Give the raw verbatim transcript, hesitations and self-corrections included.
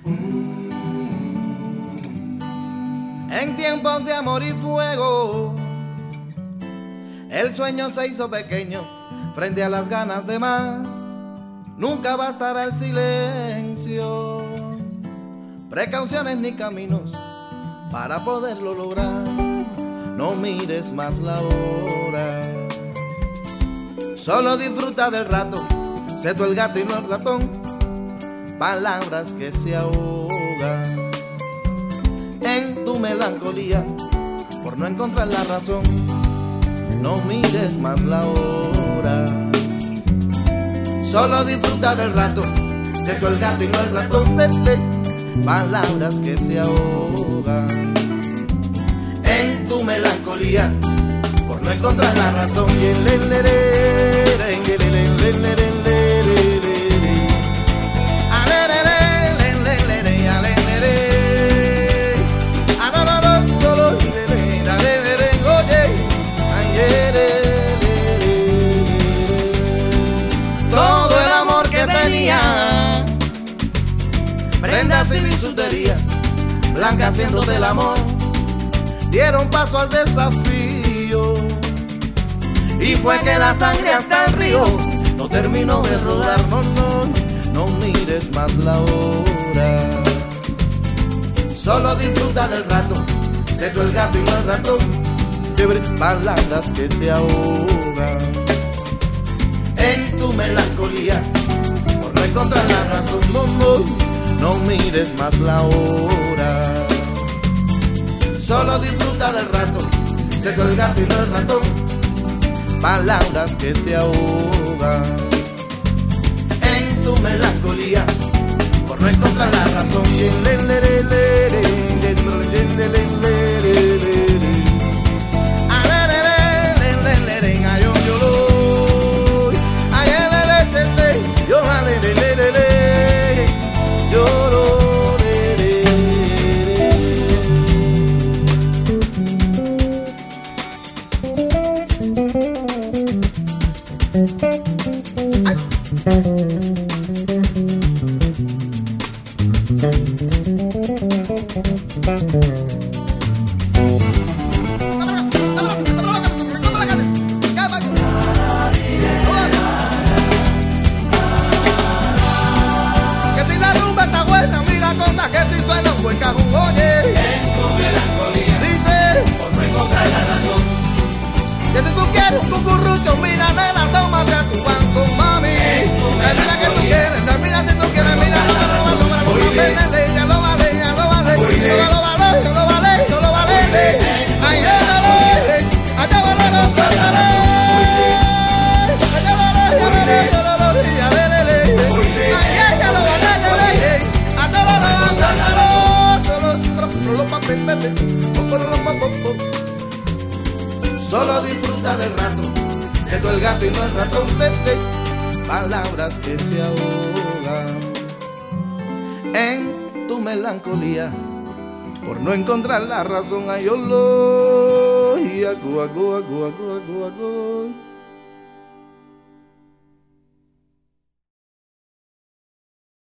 En tiempos de amor y fuego, el sueño se hizo pequeño frente a las ganas de más. Nunca bastará el silencio, precauciones ni caminos para poderlo lograr. No mires más la hora, solo disfruta del rato. Sé tú el gato y no el ratón, palabras que se ahogan en tu melancolía por no encontrar la razón. No mires más la hora, solo disfruta del rato. Sé tú el gato y no el ratón, de ley, palabras que se ahogan en tu melancolía por no encontrar la razón. Todo el amor que tenía, prendas y bisuterías blancas haciéndote el amor, dieron paso al desafío. Y fue que la sangre hasta el río no terminó de rodar. No, no, no mires más la hora, solo disfruta del rato. Sé tú el gato y no el ratón, chévere, palabras que se ahogan en tu melancolía por no encontrar la razón. No, no, no mires más la hora, solo disfruta del rato. Sé tú el gato y no el ratón, palabras que se ahogan en tu melancolía por no encontrar la razón. Solo disfruta del rato, sé tú el gato y no el ratón, palabras que se ahogan en tu melancolía por no encontrar la razón. Ay, olo, y agu, agu, agu, agu, agu, agu.